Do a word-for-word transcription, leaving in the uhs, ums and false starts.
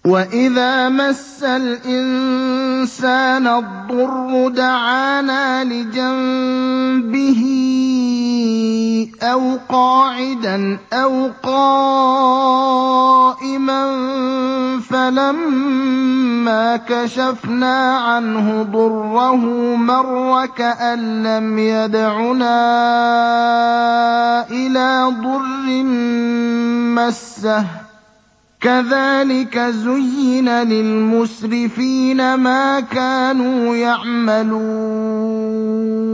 وَإِذَا مَسَّ الْإِنسَانَ الضُّرُّ دَعَانَا لِجَنبِهِ أَوْ قَاعِدًا أَوْ قَائِمًا فَلَمَّا كَشَفْنَا عَنْهُ ضُرَّهُ مَرَّ كَأَن لَّمْ يَدْعُنَا إِلَىٰ ضُرٍّ مَّسَّهُ ۚ كَذَٰلِكَ زُيِّنَ لِلْمُسْرِفِينَ مَا كَانُوا يَعْمَلُونَ